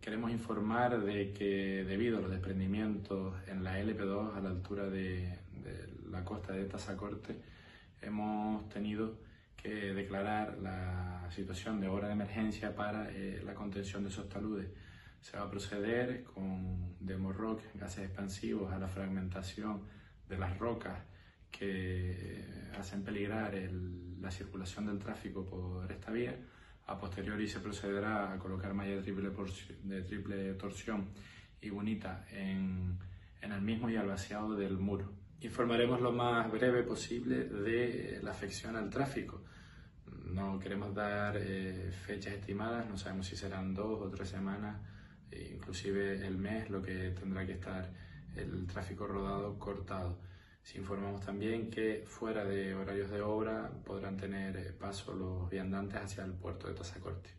Queremos informar de que debido a los desprendimientos en la LP2 a la altura de la costa de Tazacorte, hemos tenido que declarar la situación de hora de emergencia para la contención de esos taludes. Se va a proceder con demo-rock, gases expansivos, a la fragmentación de las rocas que hacen peligrar la circulación del tráfico por esta vía. A posteriori se procederá a colocar malla de triple torsión y bonita en el mismo y al vaciado del muro. Informaremos lo más breve posible de la afección al tráfico. No queremos dar fechas estimadas, no sabemos si serán 2 o 3 semanas, inclusive el mes, lo que tendrá que estar el tráfico rodado cortado. Si informamos también que fuera de horarios de obra podrán tener paso los viandantes hacia el puerto de Tazacorte.